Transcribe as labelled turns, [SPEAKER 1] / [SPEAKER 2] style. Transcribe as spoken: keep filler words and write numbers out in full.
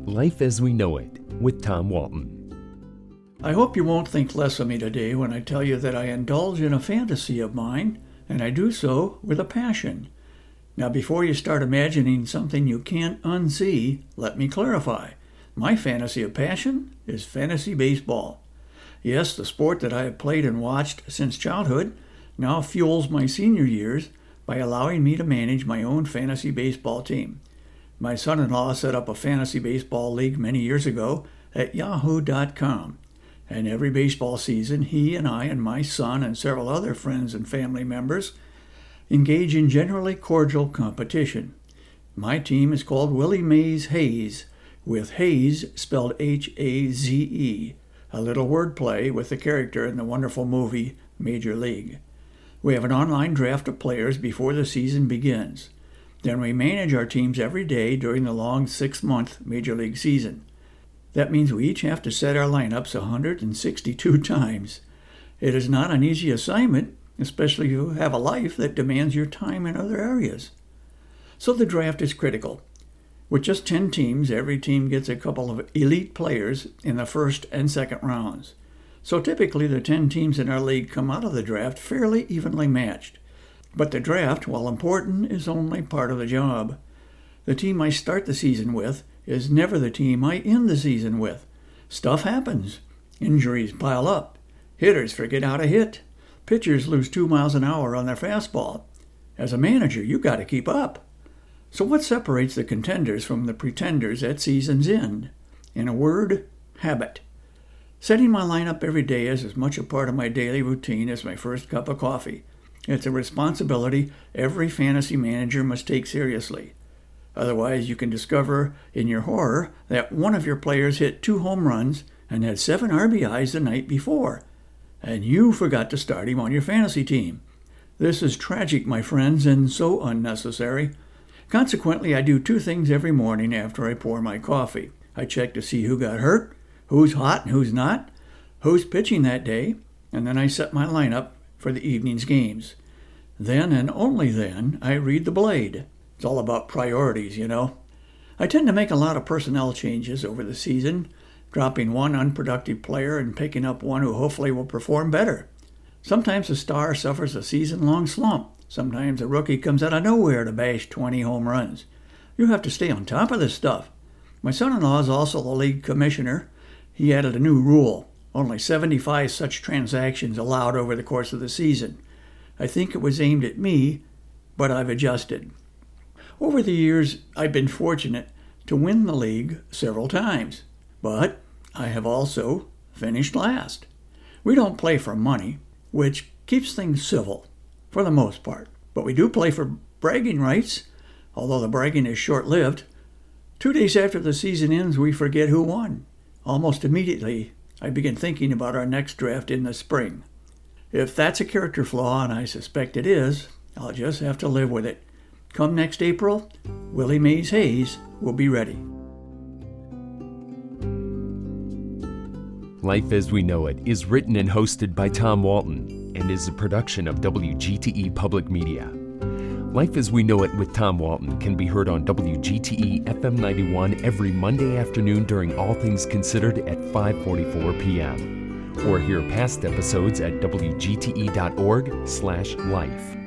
[SPEAKER 1] Life as We Know It with Tom Walton.
[SPEAKER 2] I hope you won't think less of me today when I tell you that I indulge in a fantasy of mine, and I do so with a passion. Now, before you start imagining something you can't unsee, let me clarify. My fantasy of passion is fantasy baseball. Yes, the sport that I have played and watched since childhood now fuels my senior years by allowing me to manage my own fantasy baseball team. My son-in-law set up a fantasy baseball league many years ago at yahoo dot com. And every baseball season, he and I and my son and several other friends and family members engage in generally cordial competition. My team is called Willie Mays Hayes, with Hayes spelled H A Z E, a little wordplay with the character in the wonderful movie Major League. We have an online draft of players before the season begins. Then we manage our teams every day during the long six-month Major League season. That means we each have to set our lineups one hundred sixty-two times. It is not an easy assignment, especially if you have a life that demands your time in other areas. So the draft is critical. With just ten teams, every team gets a couple of elite players in the first and second rounds. So typically the ten teams in our league come out of the draft fairly evenly matched. But the draft, while important, is only part of the job. The team I start the season with is never the team I end the season with. Stuff happens. Injuries pile up. Hitters forget how to hit. Pitchers lose two miles an hour on their fastball. As a manager, you got to keep up. So what separates the contenders from the pretenders at season's end? In a word, habit. Setting my lineup every day is as much a part of my daily routine as my first cup of coffee. It's a responsibility every fantasy manager must take seriously. Otherwise, you can discover in your horror that one of your players hit two home runs and had seven R B Is the night before, and you forgot to start him on your fantasy team. This is tragic, my friends, and so unnecessary. Consequently, I do two things every morning after I pour my coffee. I check to see who got hurt, who's hot and who's not, who's pitching that day, and then I set my lineup for the evening's games. Then and only then, I read the blade. It's all about priorities, you know. I tend to make a lot of personnel changes over the season, dropping one unproductive player and picking up one who hopefully will perform better. Sometimes a star suffers a season-long slump. Sometimes a rookie comes out of nowhere to bash twenty home runs. You have to stay on top of this stuff. My son-in-law is also the league commissioner. He added a new rule. Only seventy-five such transactions allowed over the course of the season. I think it was aimed at me, but I've adjusted. Over the years, I've been fortunate to win the league several times, but I have also finished last. We don't play for money, which keeps things civil for the most part, but we do play for bragging rights, although the bragging is short-lived. Two days after the season ends, we forget who won. Almost immediately, I begin thinking about our next draft in the spring. If that's a character flaw, and I suspect it is, I'll just have to live with it. Come next April, Willie Mays Hayes will be ready.
[SPEAKER 1] Life as We Know It is written and hosted by Tom Walton and is a production of W G T E Public Media. Life as We Know It with Tom Walton can be heard on W G T E F M ninety-one every Monday afternoon during All Things Considered at five forty-four p.m. or hear past episodes at W G T E dot org slash life.